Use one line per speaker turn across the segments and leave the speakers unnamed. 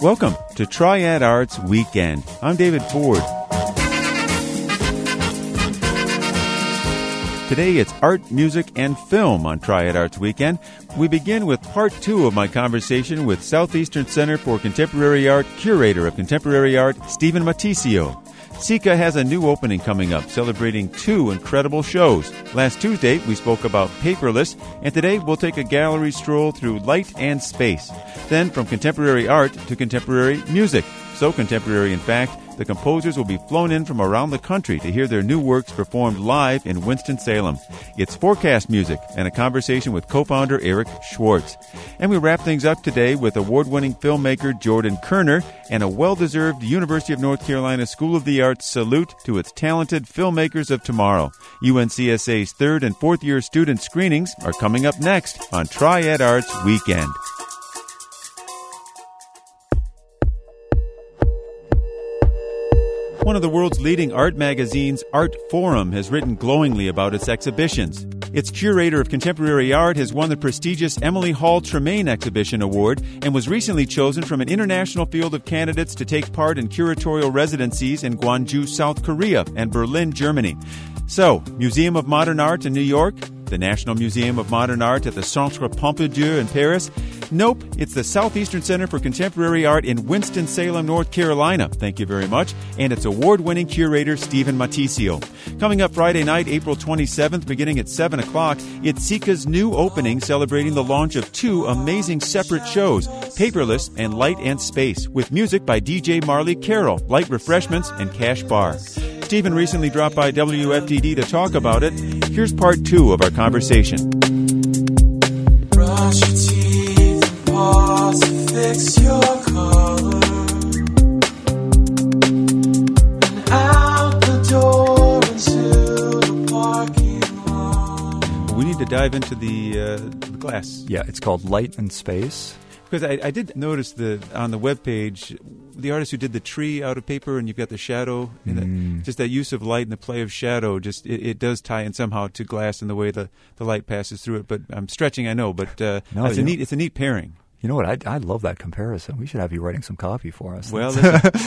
Welcome to Triad Arts Weekend. I'm David Ford. Today it's art, music, and film on Triad Arts Weekend. We begin with part 2 of my conversation with Southeastern Center for Contemporary Art Curator of Contemporary Art, Stephen Maticio. SECA has a new opening coming up, celebrating 2 incredible shows. Last Tuesday, we spoke about Paperless, and today we'll take a gallery stroll through light and space. Then, from contemporary art to contemporary music. So contemporary, in fact, the composers will be flown in from around the country to hear their new works performed live in Winston-Salem. It's forecast music and a conversation with co-founder Eric Schwartz. And we wrap things up today with award-winning filmmaker Jordan Kerner and a well-deserved University of North Carolina School of the Arts salute to its talented filmmakers of tomorrow. UNCSA's 3rd and 4th year student screenings are coming up next on Triad Arts Weekend. One of the world's leading art magazines, Art Forum, has written glowingly about its exhibitions. Its curator of contemporary art has won the prestigious Emily Hall Tremaine Exhibition Award and was recently chosen from an international field of candidates to take part in curatorial residencies in Gwangju, South Korea, and Berlin, Germany. So, Museum of Modern Art in New York, the National Museum of Modern Art at the Centre Pompidou in Paris. Nope, it's the Southeastern Center for Contemporary Art in Winston-Salem, North Carolina. Thank you very much. And its award-winning curator, Stephen Maticio. Coming up Friday night, April 27th, beginning at 7 o'clock, it's SECA's new opening celebrating the launch of 2 amazing separate shows, Paperless and Light and Space, with music by DJ Marley Carroll, light refreshments, and Cash Bar. Stephen recently dropped by WFTD to talk about it. Here's part 2 of our conversation.
Brush your teeth and pause to fix your color. And out the door into the parking lot.
We need to dive into the glass.
Yeah, it's called Light and Space.
Because I did notice on the webpage, the artist who did the tree out of paper, and you've got the shadow, and just that use of light and the play of shadow, just it does tie in somehow to glass and the way the light passes through it. But I'm stretching, I know, but it's a neat pairing.
You know what? I love that comparison. We should have you writing some copy for us.
Well,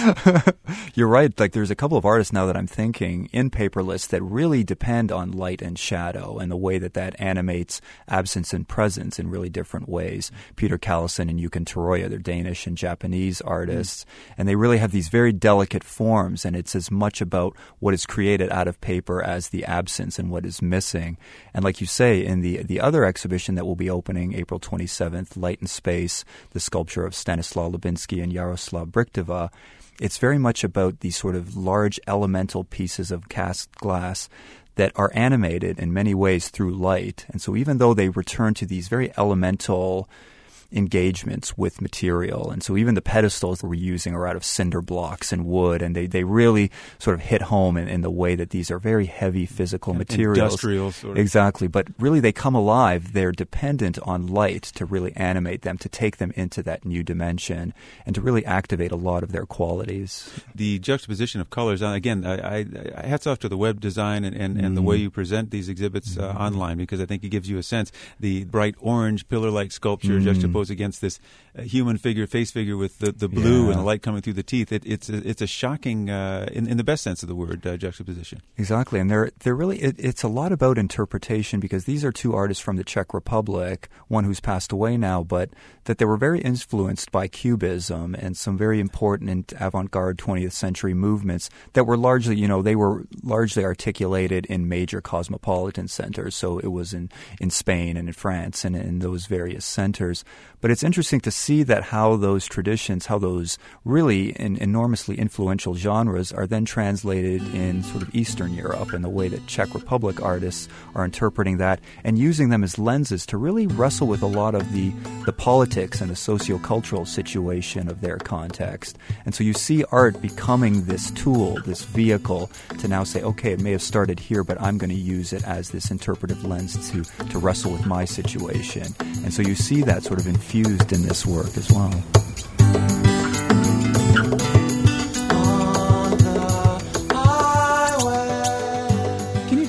you're right. Like, there's a couple of artists now that I'm thinking in Paperless that really depend on light and shadow and the way that animates absence and presence in really different ways. Peter Callison and Yuken Toroya, they're Danish and Japanese artists, and they really have these very delicate forms, and it's as much about what is created out of paper as the absence and what is missing. And like you say, in the other exhibition that will be opening April 27th, Light and Space, the sculpture of Stanislaw Lubinsky and Yaroslav Brichtova, it's very much about these sort of large elemental pieces of cast glass that are animated in many ways through light. And so even though they return to these very elemental engagements with material, and so even the pedestals that we're using are out of cinder blocks and wood, and they really sort of hit home in the way that these are very heavy physical materials.
Industrial sort of.
Exactly, but really they come alive. They're dependent on light to really animate them, to take them into that new dimension, and to really activate a lot of their qualities.
The juxtaposition of colors, again, I hats off to the web design and the way you present these exhibits online, because I think it gives you a sense. The bright orange pillar-like sculpture juxtaposed against this human face figure with the blue and the light coming through the teeth. It's a shocking, in the best sense of the word, juxtaposition.
Exactly, and they're really it's a lot about interpretation, because these are 2 artists from the Czech Republic, one who's passed away now, but that they were very influenced by Cubism and some very important and avant-garde 20th century movements that were largely, they were largely articulated in major cosmopolitan centers. So it was in Spain and in France and in those various centers. But it's interesting to see that how those traditions, how those really enormously influential genres are then translated in sort of Eastern Europe, and the way that Czech Republic artists are interpreting that and using them as lenses to really wrestle with a lot of the politics and the sociocultural situation of their context. And so you see art becoming this tool, this vehicle to now say, okay, it may have started here, but I'm going to use it as this interpretive lens to wrestle with my situation. And so you see that sort of infused in this work as well.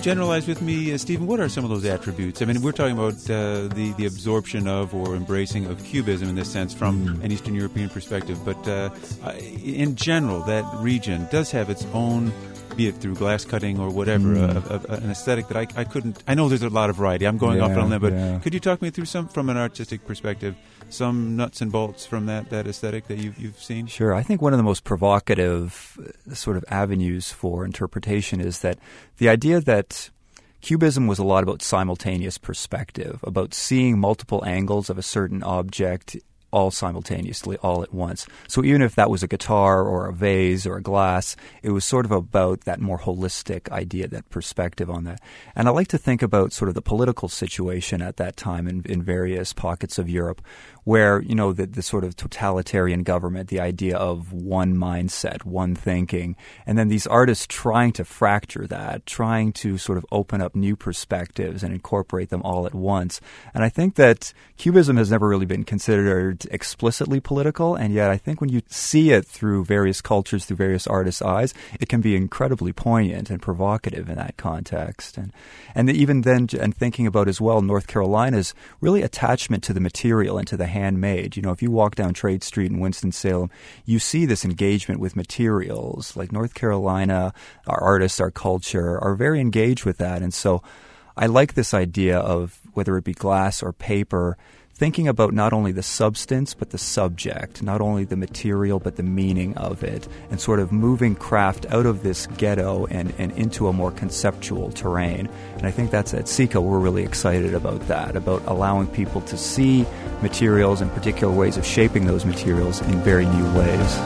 generalize with me, Stephen, what are some of those attributes? I mean, we're talking about the absorption of or embracing of Cubism in this sense from an Eastern European perspective, but in general, that region does have its own, be it through glass cutting or whatever, an aesthetic that I couldn't... I know there's a lot of variety. I'm going off on a limb, but could you talk me through some, from an artistic perspective, some nuts and bolts from that aesthetic that you've seen?
Sure. I think one of the most provocative sort of avenues for interpretation is that the idea that Cubism was a lot about simultaneous perspective, about seeing multiple angles of a certain object all simultaneously, all at once. So even if that was a guitar or a vase or a glass, it was sort of about that more holistic idea, that perspective on that. And I like to think about sort of the political situation at that time in various pockets of Europe, where, you know, the sort of totalitarian government, the idea of one mindset, one thinking, and then these artists trying to fracture that, trying to sort of open up new perspectives and incorporate them all at once. And I think that Cubism has never really been considered explicitly political, and yet I think when you see it through various cultures, through various artists' eyes, it can be incredibly poignant and provocative in that context. And even then, and thinking about as well North Carolina's really attachment to the material and to the handmade. You know, if you walk down Trade Street in Winston-Salem, you see this engagement with materials. Like North Carolina, our artists, our culture are very engaged with that. And so I like this idea of, whether it be glass or paper, thinking about not only the substance but the subject, not only the material but the meaning of it, and sort of moving craft out of this ghetto and into a more conceptual terrain. And I think that's at SECA we're really excited about that, about allowing people to see materials and particular ways of shaping those materials in very new ways.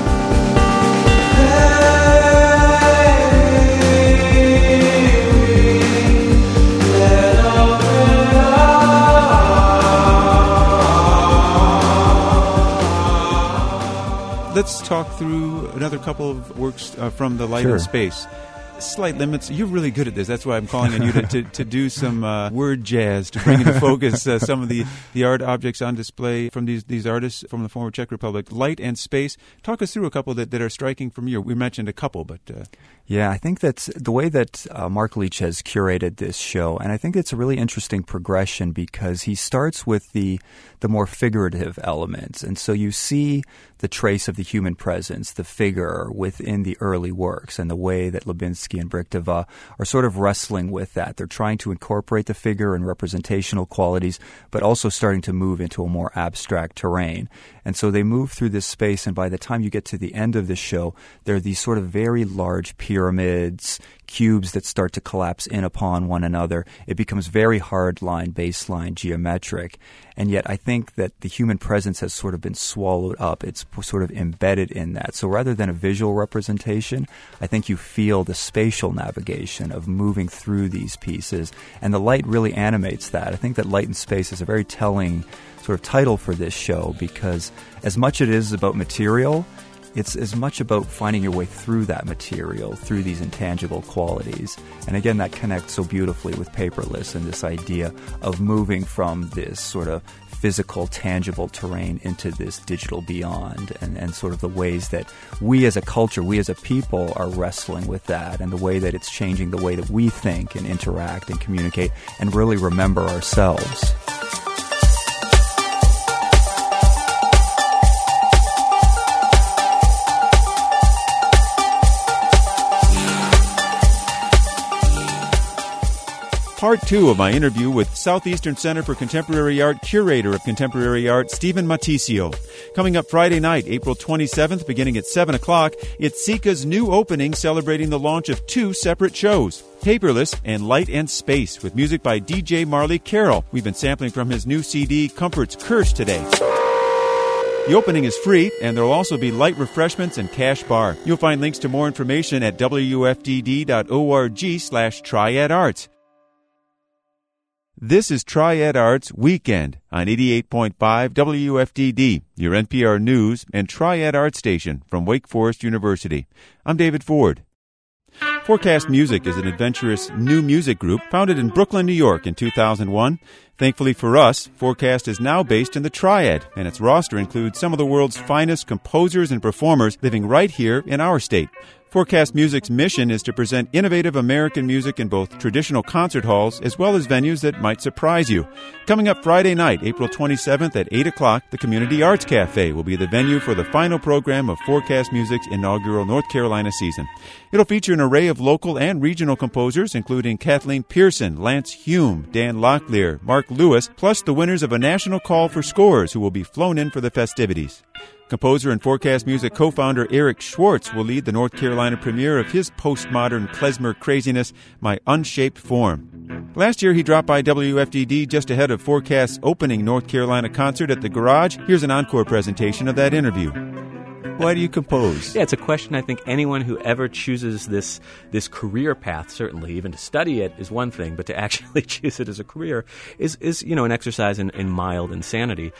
Let's talk through another couple of works from the Light
Sure.
and Space. Slight limits. You're really good at this. That's why I'm calling on you to do some word jazz to bring into focus some of the art objects on display from these artists from the former Czech Republic. Light and Space. Talk us through a couple that are striking from you. We mentioned a couple, but...
Yeah, I think that's the way that Mark Leach has curated this show, and I think it's a really interesting progression because he starts with the more figurative elements, and so you see the trace of the human presence, the figure within the early works, and the way that Lubinsky and Brichtova are sort of wrestling with that. They're trying to incorporate the figure and representational qualities, but also starting to move into a more abstract terrain. And so they move through this space, and by the time you get to the end of the show, there are these sort of very large pyramids, cubes that start to collapse in upon one another. It becomes very hard-line, baseline, geometric. And yet I think that the human presence has sort of been swallowed up. It's sort of embedded in that. So rather than a visual representation, I think you feel the spatial navigation of moving through these pieces. And the light really animates that. I think that Light and Space is a very telling sort of title for this show because as much as it is about material, it's as much about finding your way through that material, through these intangible qualities. And again, that connects so beautifully with Paperless and this idea of moving from this sort of physical, tangible terrain into this digital beyond, and sort of the ways that we as a culture, we as a people are wrestling with that, and the way that it's changing the way that we think and interact and communicate and really remember ourselves.
Part 2 of my interview with Southeastern Center for Contemporary Art Curator of Contemporary Art, Stephen Matisio. Coming up Friday night, April 27th, beginning at 7 o'clock, it's SECA's new opening celebrating the launch of 2 separate shows, Paperless and Light and Space, with music by DJ Marley Carroll. We've been sampling from his new CD, Comfort's Curse, today. The opening is free, and there will also be light refreshments and cash bar. You'll find links to more information at wfdd.org/triadarts. This is Triad Arts Weekend on 88.5 WFDD, your NPR News and Triad Art station from Wake Forest University. I'm David Ford. Forecast Music is an adventurous new music group founded in Brooklyn, New York in 2001. Thankfully for us, Forecast is now based in the Triad, and its roster includes some of the world's finest composers and performers living right here in our state. Forecast Music's mission is to present innovative American music in both traditional concert halls as well as venues that might surprise you. Coming up Friday night, April 27th at 8 o'clock, the Community Arts Cafe will be the venue for the final program of Forecast Music's inaugural North Carolina season. It'll feature an array of local and regional composers, including Kathleen Pearson, Lance Hume, Dan Locklear, Mark Lewis, plus the winners of a national call for scores who will be flown in for the festivities. Composer and Forecast Music co-founder Eric Schwartz will lead the North Carolina premiere of his postmodern klezmer craziness, My Unshaped Form. Last year, he dropped by WFDD just ahead of Forecast's opening North Carolina concert at the Garage. Here's an encore presentation of that interview. Why do you compose?
Yeah, it's a question I think anyone who ever chooses this career path, certainly, even to study it is one thing, but to actually choose it as a career is an exercise in mild insanity.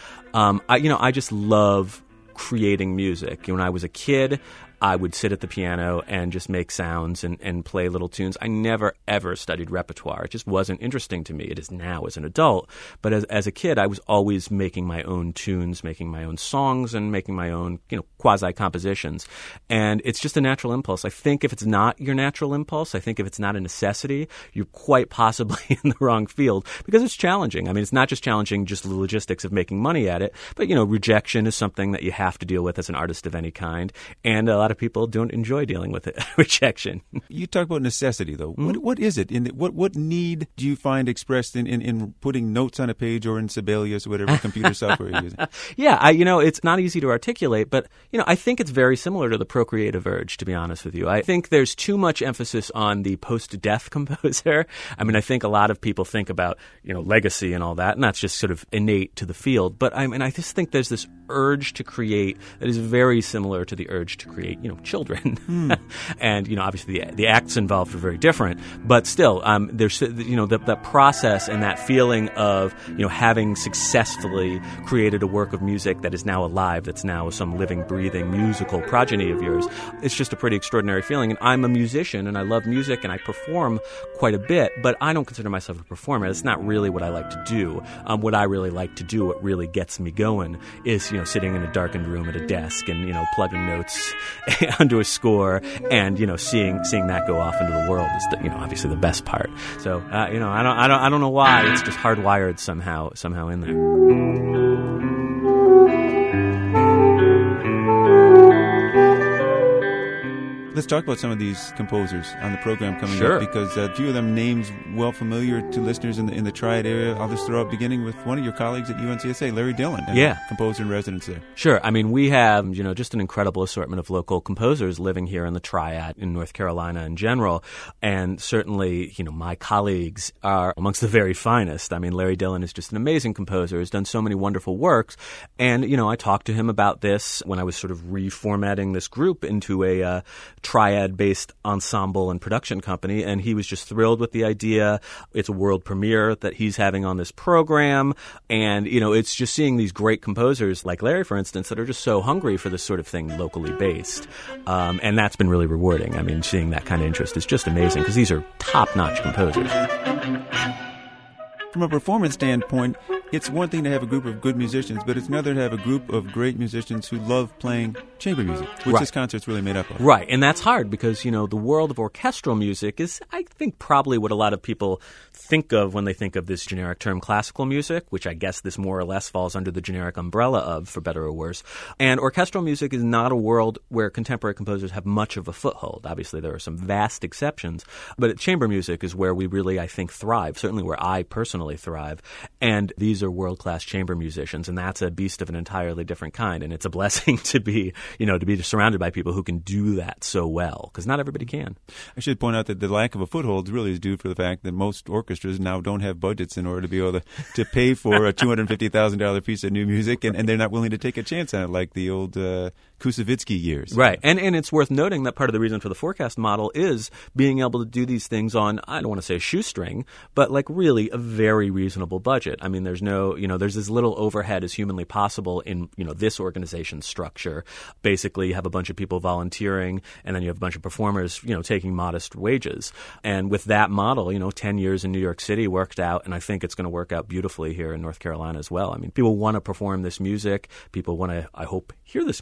I just love creating music. When I was a kid, I would sit at the piano and just make sounds and play little tunes. I never, ever studied repertoire. It just wasn't interesting to me. It is now as an adult. But as a kid, I was always making my own tunes, making my own songs, and making my own, quasi-compositions. And it's just a natural impulse. I think if it's not your natural impulse, I think if it's not a necessity, you're quite possibly in the wrong field because it's challenging. I mean, it's not just challenging just the logistics of making money at it, but, rejection is something that you have to deal with as an artist of any kind. And a lot of people don't enjoy dealing with it, rejection.
You talk about necessity, though. Mm-hmm. What is it? What need do you find expressed in putting notes on a page or in Sibelius or whatever computer software you're using?
Yeah, it's not easy to articulate, but, I think it's very similar to the procreative urge, to be honest with you. I think there's too much emphasis on the post-death composer. I mean, I think a lot of people think about, legacy and all that, and that's just sort of innate to the field. But I just think there's this urge to create that is very similar to the urge to create, children. And, obviously the acts involved are very different, but still, there's, the process and that feeling of, having successfully created a work of music that is now alive, that's now some living, breathing musical progeny of yours. It's just a pretty extraordinary feeling. And I'm a musician and I love music and I perform quite a bit, but I don't consider myself a performer. It's not really what I like to do. What I really like to do, what really gets me going is, sitting in a darkened room at a desk and, plugging notes onto a score and, seeing that go off into the world is, obviously the best part. So, I don't know why. It's just hardwired somehow in there.
Let's talk about some of these composers on the program coming
Sure.
up, because a few of them names well familiar to listeners in the Triad area. I'll just throw out beginning with one of your colleagues at UNCSA, Larry Dillon, composer in residence there.
Sure. I mean, we have, just an incredible assortment of local composers living here in the Triad in North Carolina in general. And certainly, my colleagues are amongst the very finest. I mean, Larry Dillon is just an amazing composer, has done so many wonderful works. And, I talked to him about this when I was sort of reformatting this group into a Triad-based ensemble and production company, and he was just thrilled with the idea. It's a world premiere that he's having on this program, and, it's just seeing these great composers like Larry, for instance, that are just so hungry for this sort of thing locally based, and that's been really rewarding. I mean, seeing that kind of interest is just amazing because these are top-notch composers.
From a performance standpoint, it's one thing to have a group of good musicians, but it's another to have a group of great musicians who love playing chamber music, which
Right.
this concert's really made up of.
Right, and that's hard because, the world of orchestral music is, I think, probably what a lot of people think of when they think of this generic term classical music, which I guess this more or less falls under the generic umbrella of, for better or worse. And orchestral music is not a world where contemporary composers have much of a foothold. Obviously, there are some vast exceptions, but chamber music is where we really, I think, thrive, certainly where I personally thrive. And these are world-class chamber musicians, and that's a beast of an entirely different kind. And it's a blessing to be surrounded by people who can do that so well, because not everybody can.
I should point out that the lack of a foothold really is due for the fact that most orchestras now don't have budgets in order to be able to pay for a $250,000 piece of new music, and they're not willing to take a chance on it like the old Kusevitsky years.
Right. And it's worth noting that part of the reason for the Forecast model is being able to do these things on, I don't want to say a shoestring, but like really a very reasonable budget. I mean, there's there's as little overhead as humanly possible in, this organization's structure. Basically, you have a bunch of people volunteering, and then you have a bunch of performers, taking modest wages. And with that model, 10 years in New York City worked out, and I think it's going to work out beautifully here in North Carolina as well. I mean, people want to perform this music. People want to, I hope, hear this music.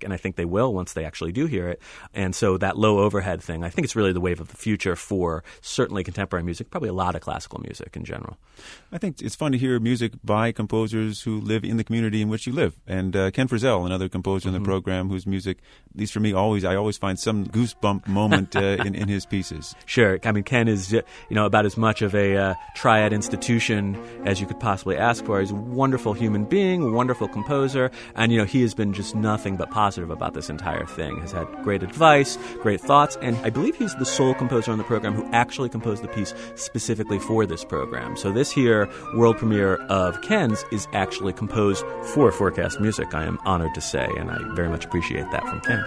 and I think they will once they actually do hear it. And so that low overhead thing, I think it's really the wave of the future for certainly contemporary music, probably a lot of classical music in general.
I think it's fun to hear music by composers who live in the community in which you live. And Ken Frizzell, another composer in the program, whose music, at least for me, I always find some goosebump moment in his pieces.
Sure. I mean, Ken is, about as much of a triad institution as you could possibly ask for. He's a wonderful human being, a wonderful composer, and, he has been just nothing but positive about this entire thing. Has had great advice, great thoughts, and I believe he's the sole composer on the program who actually composed the piece specifically for this program. So this here world premiere of Ken's is actually composed for Forecast Music, I am honored to say, and I very much appreciate that from Ken.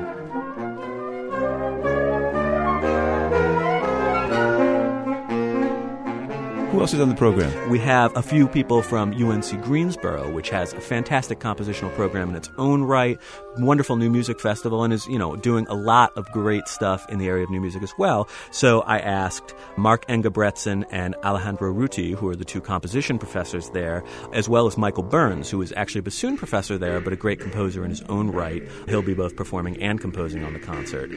Who else is on the program?
We have a few people from UNC Greensboro, which has a fantastic compositional program in its own right, wonderful new music festival, and is, doing a lot of great stuff in the area of new music as well. So I asked Mark Engebretson and Alejandro Ruti, who are the two composition professors there, as well as Michael Burns, who is actually a bassoon professor there, but a great composer in his own right. He'll be both performing and composing on the concert.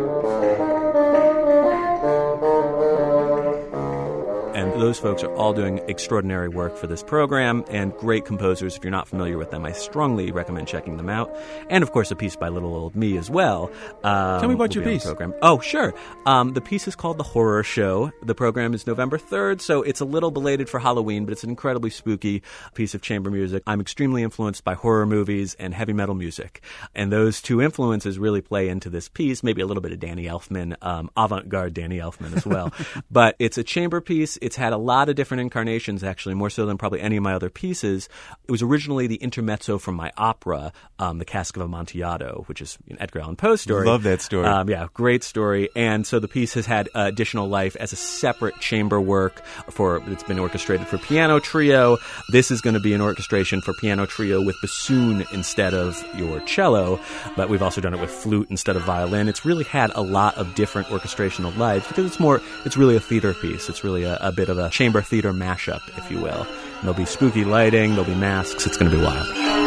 And those folks are all doing extraordinary work for this program and great composers. If you're not familiar with them, I strongly recommend checking them out. And, of course, a piece by little old me as well.
Tell me about your piece.
Program. Oh, sure. The piece is called The Horror Show. The program is November 3rd, so it's a little belated for Halloween, but it's an incredibly spooky piece of chamber music. I'm extremely influenced by horror movies and heavy metal music. And those two influences really play into this piece, maybe a little bit of Danny Elfman, avant-garde Danny Elfman as well. But it's a chamber piece. It's had a lot of different incarnations, actually, more so than probably any of my other pieces. It was originally the intermezzo from my opera, The Cask of Amontillado, which is an Edgar Allan Poe story.
Love that story.
Great story. And so the piece has had additional life as a separate chamber work. It's been orchestrated for piano trio. This is going to be an orchestration for piano trio with bassoon instead of your cello, but we've also done it with flute instead of violin. It's really had a lot of different orchestrational lives because it's really a theater piece. It's really a bit of a chamber theater mashup, if you will. And there'll be spooky lighting, there'll be masks. It's going to be wild.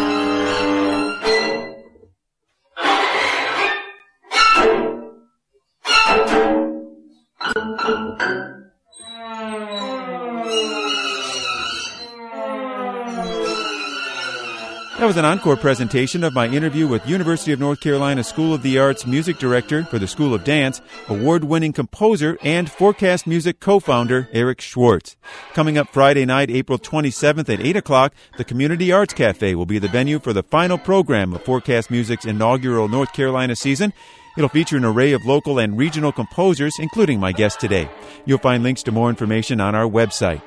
That was an encore presentation of my interview with University of North Carolina School of the Arts Music Director for the School of Dance, award-winning composer and Forecast Music co-founder Eric Schwartz. Coming up Friday night, April 27th at 8 o'clock, the Community Arts Cafe will be the venue for the final program of Forecast Music's inaugural North Carolina season. It'll feature an array of local and regional composers, including my guest today. You'll find links to more information on our website,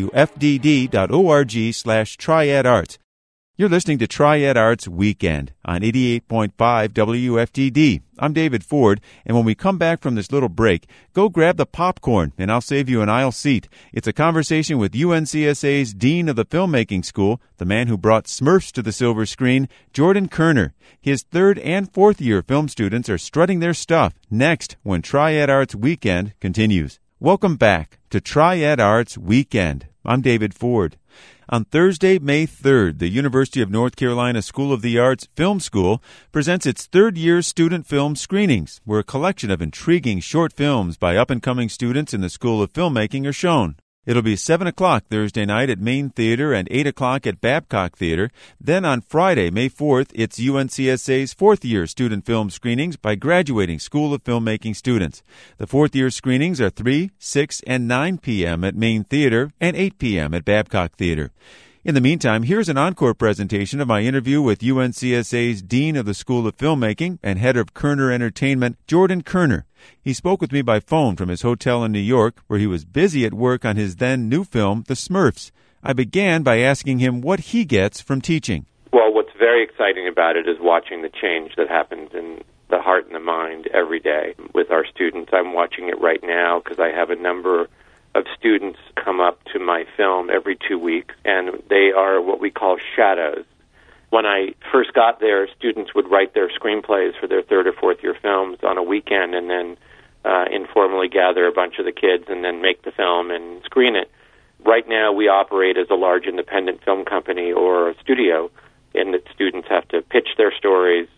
wfdd.org/triadarts. You're listening to Triad Arts Weekend on 88.5 WFDD. I'm David Ford, and when we come back from this little break, go grab the popcorn, and I'll save you an aisle seat. It's a conversation with UNCSA's Dean of the Filmmaking School, the man who brought Smurfs to the silver screen, Jordan Kerner. His third and fourth year film students are strutting their stuff next when Triad Arts Weekend continues. Welcome back to Triad Arts Weekend. I'm David Ford. On Thursday, May 3rd, the University of North Carolina School of the Arts Film School presents its third-year student film screenings, where a collection of intriguing short films by up-and-coming students in the School of Filmmaking are shown. It'll be 7 o'clock Thursday night at Main Theater and 8 o'clock at Babcock Theater. Then on Friday, May 4th, it's UNCSA's fourth-year student film screenings by graduating School of Filmmaking students. The fourth-year screenings are 3, 6, and 9 p.m. at Main Theater and 8 p.m. at Babcock Theater. In the meantime, here's an encore presentation of my interview with UNCSA's Dean of the School of Filmmaking and head of Kerner Entertainment, Jordan Kerner. He spoke with me by phone from his hotel in New York, where he was busy at work on his then new film, The Smurfs. I began by asking him what he gets from teaching.
Well, what's very exciting about it is watching the change that happens in the heart and the mind every day with our students. I'm watching it right now because I have a number of students come up to my film every 2 weeks, and they are what we call shadows. When I first got there, students would write their screenplays for their third or fourth year films on a weekend and then informally gather a bunch of the kids and then make the film and screen it. Right now, we operate as a large independent film company or a studio, in that students have to pitch their stories. The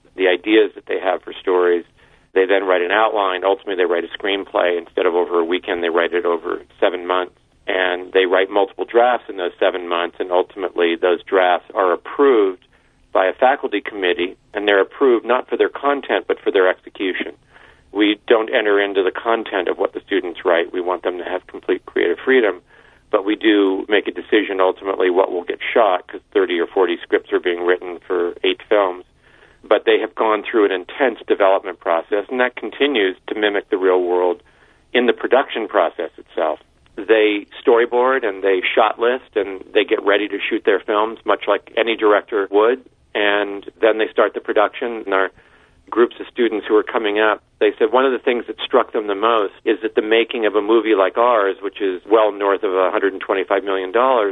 ideas that they have for stories. They then write an outline. Ultimately, they write a screenplay. Instead of over a weekend, they write it over 7 months. And they write multiple drafts in those 7 months, and ultimately those drafts are approved by a faculty committee, and they're approved not for their content, but for their execution. We don't enter into the content of what the students write. We want them to have complete creative freedom, but we do make a decision ultimately what will get shot, because 30 or 40 scripts are being written for 8 films. But they have gone through an intense development process, and that continues to mimic the real world in the production process itself. They storyboard and they shot list and they get ready to shoot their films, much like any director would, and then they start the production. And our groups of students who are coming up, they said one of the things that struck them the most is that the making of a movie like ours, which is well north of $125 million,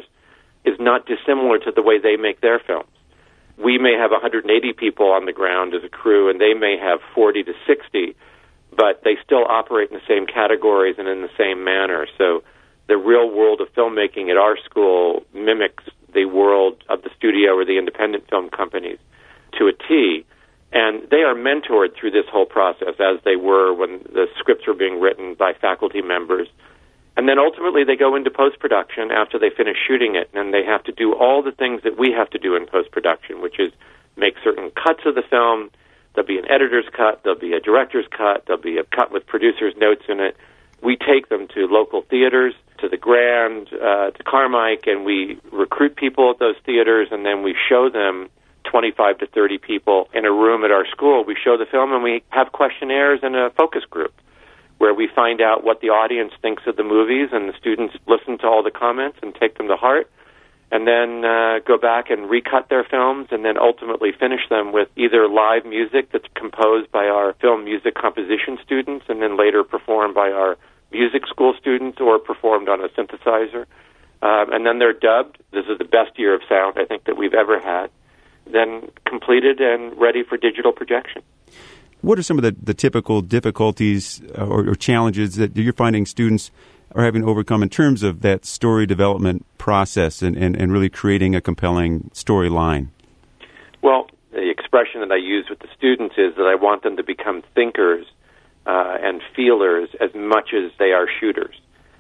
is not dissimilar to the way they make their films. We may have 180 people on the ground as a crew, and they may have 40 to 60, but they still operate in the same categories and in the same manner. So the real world of filmmaking at our school mimics the world of the studio or the independent film companies to a T. And they are mentored through this whole process, as they were when the scripts were being written by faculty members. And then ultimately they go into post-production after they finish shooting it, and they have to do all the things that we have to do in post-production, which is make certain cuts of the film. There'll be an editor's cut, there'll be a director's cut, there'll be a cut with producer's notes in it. We take them to local theaters, to the Grand, to Carmike, and we recruit people at those theaters, and then we show them 25 to 30 people in a room at our school. We show the film, and we have questionnaires and a focus group where we find out what the audience thinks of the movies, and the students listen to all the comments and take them to heart, and then go back and recut their films, and then ultimately finish them with either live music that's composed by our film music composition students and then later performed by our music school students or performed on a synthesizer. And then they're dubbed. This is the best year of sound, I think, that we've ever had. Then completed and ready for digital projection.
What are some of the typical difficulties or challenges that you're finding students are having to overcome in terms of that story development process and really creating a compelling storyline?
Well, the expression that I use with the students is that I want them to become thinkers and feelers as much as they are shooters.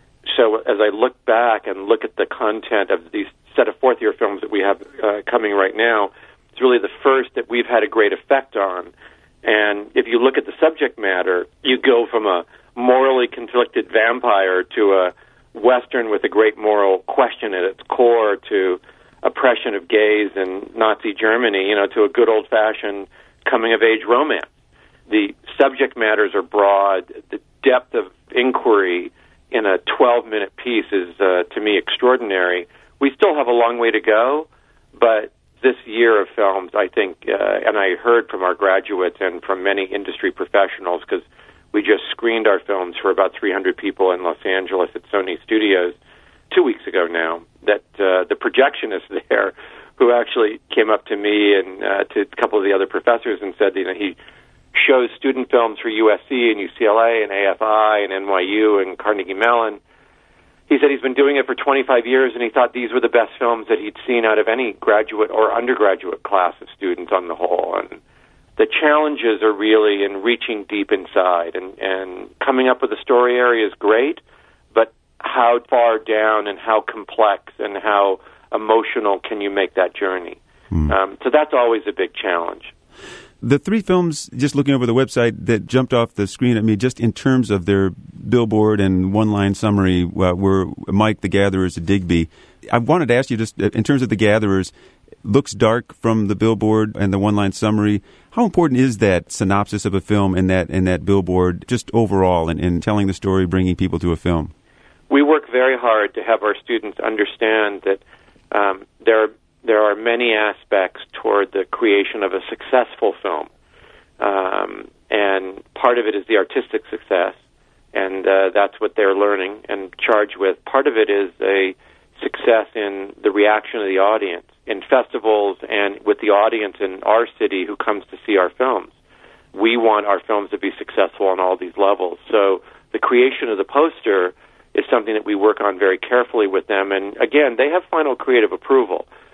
So as I look back and look at the content of these set of fourth-year films that we have coming right now, it's really the first that we've had a great effect on. And if you look at the subject matter, you go from a morally conflicted vampire to a Western with a great moral question at its core, to oppression of gays in Nazi Germany, to a good old-fashioned coming-of-age romance. The subject matters are broad. The depth of inquiry in a 12-minute piece is, to me, extraordinary. We still have a long way to go, but this year of films, I think, and I heard from our graduates and from many industry professionals, because we just screened our films for about 300 people in Los Angeles at Sony Studios 2 weeks ago now, that the projectionist there, who actually came up to me and to a couple of the other professors and said, he shows student films for USC and UCLA and AFI and NYU and Carnegie Mellon. He said he's been doing it for 25 years, and he thought these were the best films that he'd seen out of any graduate or undergraduate class of students on the whole. And the challenges are really in reaching deep inside, and coming up with a story area is great, but how far down and how complex and how emotional can you make that journey? So that's always a big challenge.
The 3 films, just looking over the website, that jumped off the screen at me, just in terms of their billboard and one-line summary, were Mike, The Gatherers, and Digby. I wanted to ask you, just in terms of The Gatherers, looks dark from the billboard and the one-line summary. How important is that synopsis of a film and that billboard, just overall, in telling the story, bringing people to a film?
We work very hard to have our students understand that there are many aspects toward the creation of a successful film. And part of it is the artistic success, and that's what they're learning and charged with. Part of it is a success in the reaction of the audience, in festivals and with the audience in our city who comes to see our films. We want our films to be successful on all these levels. So the creation of the poster is something that we work on very carefully with them. And again, they have final creative approval.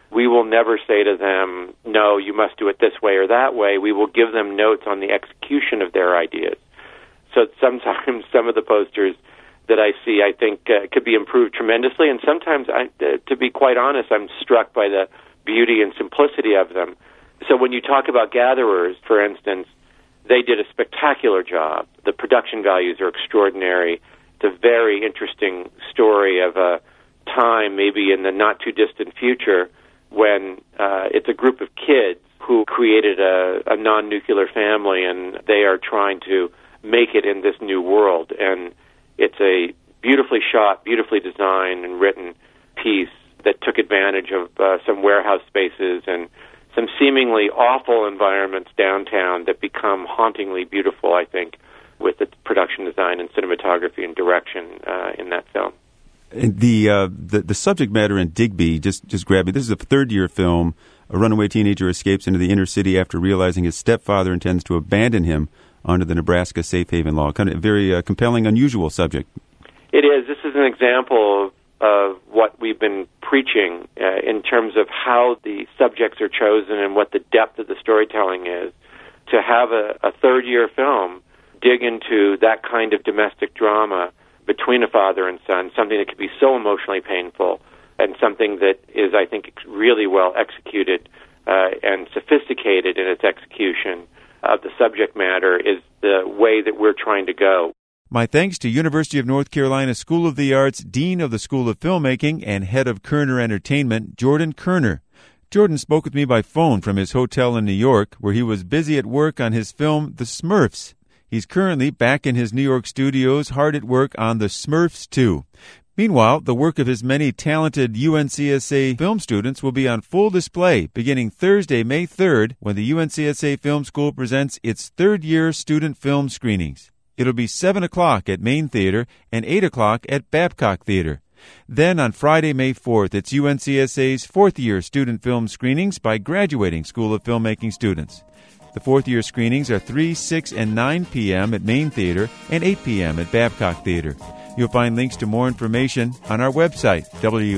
we will never say to them, no, you must do it this way or that way. We will give them notes on the execution of their ideas. So sometimes some of the posters that I see, I think, could be improved tremendously, and sometimes, to be quite honest, I'm struck by the beauty and simplicity of them. So when you talk about Gatherers, for instance, they did a spectacular job. The production values are extraordinary. It's a very interesting story of a time, maybe in the not-too-distant future, when it's a group of kids who created a non-nuclear family, and they are trying to make it in this new world. And it's a beautifully shot, beautifully designed and written piece that took advantage of some warehouse spaces and some seemingly awful environments downtown that become hauntingly beautiful, I think, with the production design and cinematography and direction in that film.
And the subject matter in Digby just grabbed me. This is a third-year film. A runaway teenager escapes into the inner city after realizing his stepfather intends to abandon him under the Nebraska safe haven law. Kind of a very compelling, unusual subject. It is. This is an example of what we've been preaching in terms of how the subjects are chosen and what the depth of the storytelling is. To have a third-year film dig into that kind of domestic drama between a father and son, something that could be so emotionally painful, and something that is, I think, really well executed and sophisticated in its execution of the subject matter, is the way that we're trying to go. My thanks to University of North Carolina School of the Arts, Dean of the School of Filmmaking, and Head of Kerner Entertainment, Jordan Kerner. Jordan spoke with me by phone from his hotel in New York, where he was busy at work on his film, The Smurfs. He's currently back in his New York studios, hard at work on The Smurfs 2. Meanwhile, the work of his many talented UNCSA film students will be on full display beginning Thursday, May 3rd, when the UNCSA Film School presents its third-year student film screenings. It'll be 7 o'clock at Main Theater and 8 o'clock at Babcock Theater. Then on Friday, May 4th, it's UNCSA's fourth-year student film screenings by graduating School of Filmmaking students. The fourth-year screenings are 3, 6, and 9 p.m. at Main Theater and 8 p.m. at Babcock Theater. You'll find links to more information on our website,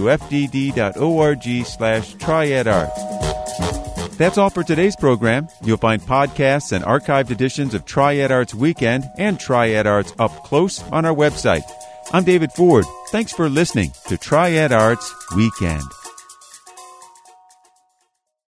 wfdd.org/triadarts. That's all for today's program. You'll find podcasts and archived editions of Triad Arts Weekend and Triad Arts Up Close on our website. I'm David Ford. Thanks for listening to Triad Arts Weekend.